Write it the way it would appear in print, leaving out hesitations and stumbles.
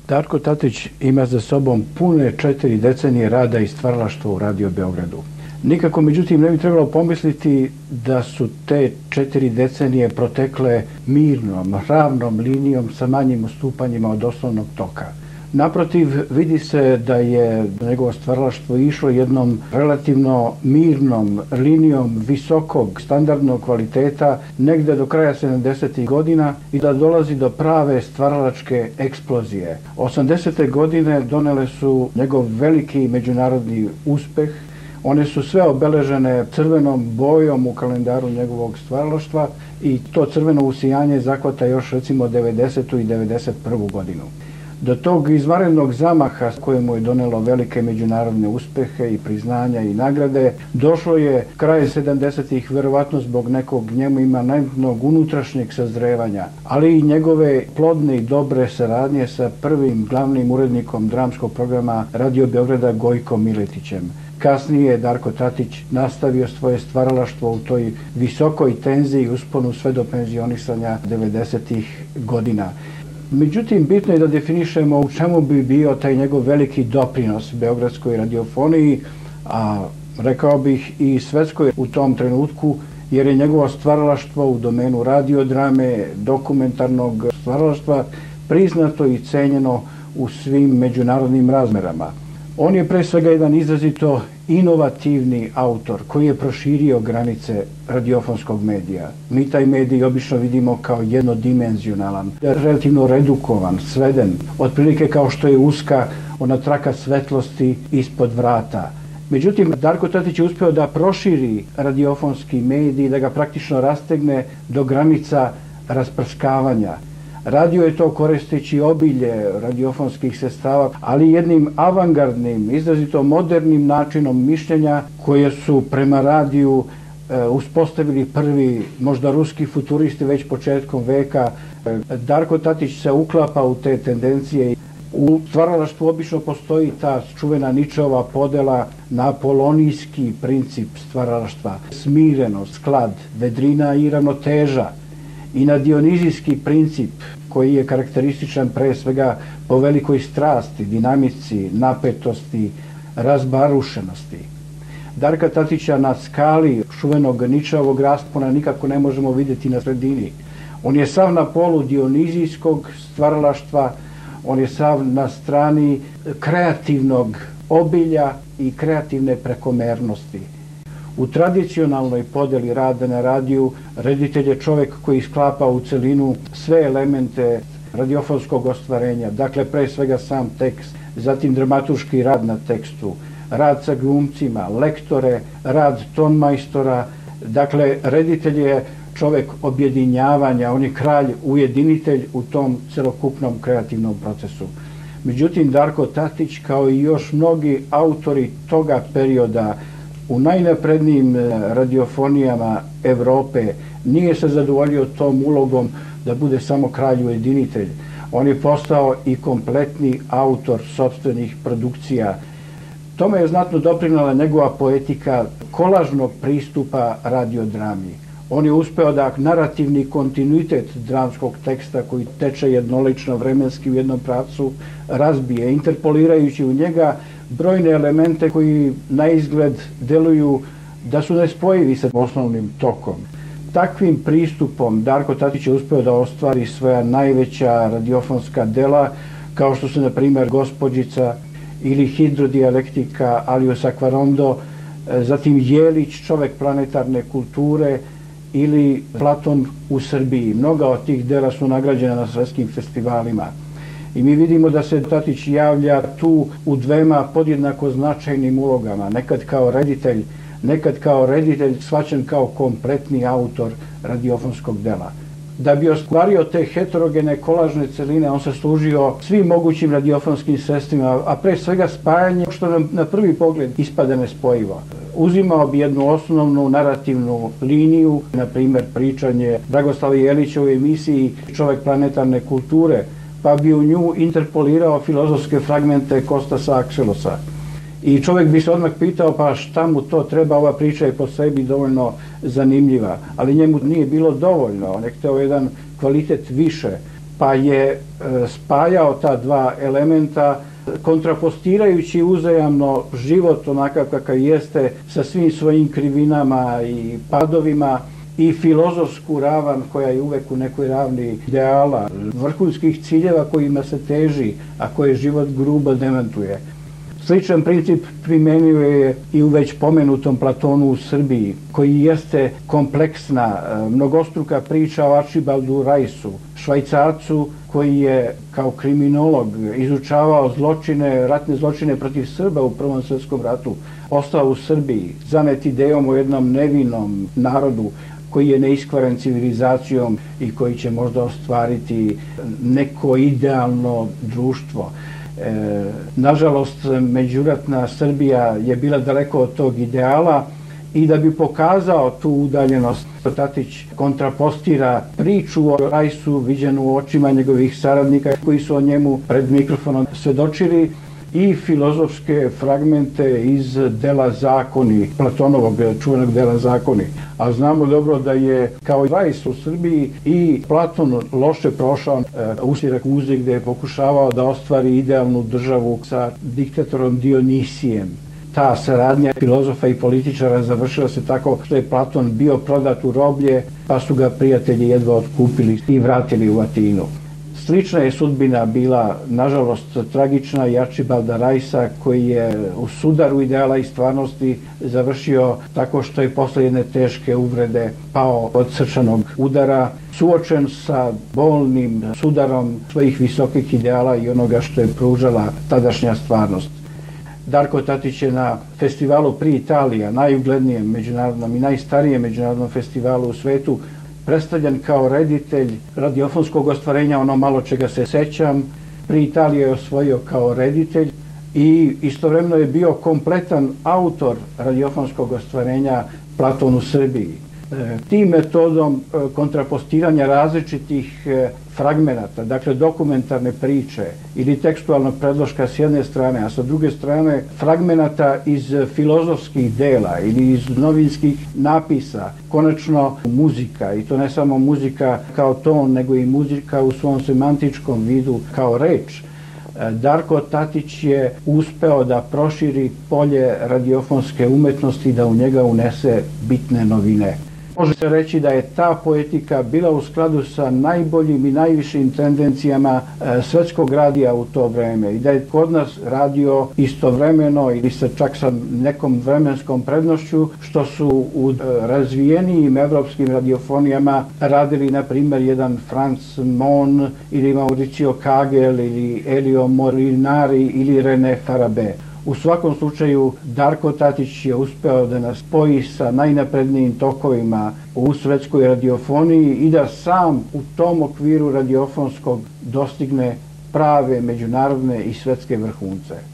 Darko Tatić ima za sobom pune 4 decenije rada i stvaralaštva u Radio Beogradu. Nikako, međutim, ne bi trebalo pomisliti da su te 4 decenije protekle mirnom, ravnom linijom sa manjim ustupanjima od osnovnog toka. Naprotiv, vidi se da je njegovo stvaralaštvo išlo jednom relativno mirnom linijom visokog standardnog kvaliteta negde do kraja 70. godina i da dolazi do prave stvaralačke eksplozije. 80. godine donele su njegov veliki međunarodni uspeh. One su sve obeležene crvenom bojom u kalendaru njegovog stvaralaštva i to crveno usijanje zahvata još recimo 90. i 91. godinu. Do tog izvanrednog zamaha kojemu je donelo velike međunarodne uspehe i priznanja i nagrade došlo je kraj 70-ih verovatno zbog nekog njemu imanentnog unutrašnjeg sazrevanja, ali i njegove plodne i dobre saradnje sa prvim glavnim urednikom dramskog programa Radio Beograda Gojkom Miletićem. Kasnije je Darko Tatić nastavio svoje stvaralaštvo u toj visokoj tenziji i usponu sve do penzionisanja 90-ih godina. Međutim, bitno je da definišemo u čemu bi bio taj njegov veliki doprinos beogradskoj radiofoniji, a rekao bih i svetskoj u tom trenutku, jer je njegovo stvaralaštvo u domenu radiodrame, dokumentarnog stvaralaštva priznato i cenjeno u svim međunarodnim razmerama. On je pre svega jedan izrazito inovativni autor koji je proširio granice radiofonskog medija. Mi taj medij obično vidimo kao jednodimenzionalan, relativno redukovan, sveden, otprilike kao što je uska ona traka svetlosti ispod vrata. Međutim, Darko Tatić je uspeo da proširi radiofonski medij, da ga praktično rastegne do granica rasprskavanja. Radio je to koristeći obilje radiofonskih sredstava, ali jednim avangardnim, izrazito modernim načinom mišljenja koje su prema radiju uspostavili prvi, možda ruski futuristi već početkom veka. Darko Tatić se uklapa u te tendencije. U stvaralaštvu obično postoji ta čuvena Ničeova podela na apolonijski princip stvaralaštva, smirenost, sklad, vedrina i ravnoteža, i na dionizijski princip koji je karakterističan pre svega po velikoj strasti, dinamici, napetosti, razbarušenosti. Darka Tatića na skali čuvenog Ničeovog raspona nikako ne možemo vidjeti na sredini. On je sav na polu dionizijskog stvaralaštva, on je sav na strani kreativnog obilja i kreativne prekomernosti. U tradicionalnoj podeli rada na radiju reditelj je čovjek koji sklapa u celinu sve elemente radiofonskog ostvarenja, dakle pre svega sam tekst, zatim dramaturški rad na tekstu, rad sa glumcima, lektore, rad tonmajstora, dakle reditelj je čovjek objedinjavanja, on je kralj, ujedinitelj u tom celokupnom kreativnom procesu. Međutim, Darko Tatić, kao i još mnogi autori toga perioda, u najnaprednijim radiofonijama Evrope nije se zadovoljio tom ulogom da bude samo kralj ujedinitelj. On je postao i kompletni autor sopstvenih produkcija. Tome je znatno doprinela njegova poetika kolažnog pristupa radiodrami. On je uspeo da narativni kontinuitet dramskog teksta koji teče jednolično vremenski u jednom pravcu razbije, interpolirajući u njega brojne elemente koji na izgled deluju da su nespojivi sa osnovnim tokom. Takvim pristupom Darko Tatić je uspeo da ostvari svoja najveća radiofonska dela, kao što su, na primjer, Gospođica ili Hidrodijalektika Aliusa Kvarondo, zatim Jelić, Čovek planetarne kulture, ili Platon u Srbiji. Mnoga od tih dela su nagrađena na svetskim festivalima. I mi vidimo da se Tatić javlja tu u dvema podjednako značajnim ulogama, nekad kao reditelj shvaćen kao kompletni autor radiofonskog dela. Da bi ostvario te heterogene kolažne celine, on se služio svim mogućim radiofonskim sredstvima, a pre svega spajanje, što nam na prvi pogled ispada nespojivo. Uzimao bi jednu osnovnu narativnu liniju, na primjer pričanje Dragoslava Jelića u emisiji Čovek planetarne kulture, pa bi u nju interpolirao filozofske fragmente Kostasa Akselosa. I čovjek bi se odmah pitao, pa šta mu to treba, ova priča je po sebi dovoljno zanimljiva, ali njemu nije bilo dovoljno, on je hteo jedan kvalitet više. pa je spajao ta dva elementa, kontrapostirajući uzajamno život onakav kakav jeste sa svim svojim krivinama i padovima i filozofsku ravan koja je uvek u nekoj ravni ideala, vrhunskih ciljeva kojima se teži, a koje život grubo demantuje. Sličan princip primenio je i u već pomenutom Platonu u Srbiji, koji jeste kompleksna, mnogostruka priča o Arčibaldu Rajsu, Švajcarcu koji je kao kriminolog izučavao zločine, ratne zločine protiv Srba u Prvom svjetskom ratu, ostao u Srbiji, zanet idejom o jednom nevinom narodu koji je neiskvaren civilizacijom i koji će možda ostvariti neko idealno društvo. Nažalost, međuratna Srbija je bila daleko od tog ideala i da bi pokazao tu udaljenost, Tatić kontrapostira priču o Rajsu viđenu očima njegovih saradnika koji su o njemu pred mikrofonom svedočili i filozofske fragmente iz dela Zakoni, Platonovog čuvenog dela Zakoni. A znamo dobro da je kao i Rajs u Srbiji i Platon loše prošao u Sirakuzi gde je pokušavao da ostvari idealnu državu sa diktatorom Dionisijem. Ta saradnja filozofa i političara završila se tako što je Platon bio prodat u roblje, pa su ga prijatelji jedva otkupili i vratili u Atinu. Slična je sudbina bila, nažalost, tragična i Arčibalda Rajsa, koji je u sudaru ideala i stvarnosti završio tako što je posle jedne teške uvrede pao od srčanog udara, suočen sa bolnim sudarom svojih visokih ideala i onoga što je pružala tadašnja stvarnost. Darko Tatić je na festivalu Pri Italija, najuglednijem međunarodnom i najstarijem međunarodnom festivalu u svetu, predstavljen kao reditelj radiofonskog ostvarenja, ono malo čega se sećam. Pri Italiji je osvojio kao reditelj i istovremeno je bio kompletan autor radiofonskog ostvarenja Platon u Srbiji. Tim metodom kontrapostiranja različitih fragmenata, dakle dokumentarne priče ili tekstualnog predloška s jedne strane, a sa druge strane fragmenata iz filozofskih dela ili iz novinskih napisa, konačno muzika, i to ne samo muzika kao ton, nego i muzika u svom semantičkom vidu kao reč. Darko Tatić je uspeo da proširi polje radiofonske umetnosti i da u njega unese bitne novine. Može se reći da je ta poetika bila u skladu sa najboljim i najvišim tendencijama svetskog radija u to vreme i da je kod nas radio istovremeno ili čak sa nekom vremenskom prednošću što su u razvijenijim evropskim radiofonijama radili, na primjer, jedan Franz Mohn ili Mauricio Kagel ili Elio Molinari ili René Farabé. U svakom slučaju, Darko Tatić je uspeo da nas spoji sa najnaprednijim tokovima u svetskoj radiofoniji i da sam u tom okviru radiofonskog dostigne prave međunarodne i svetske vrhunce.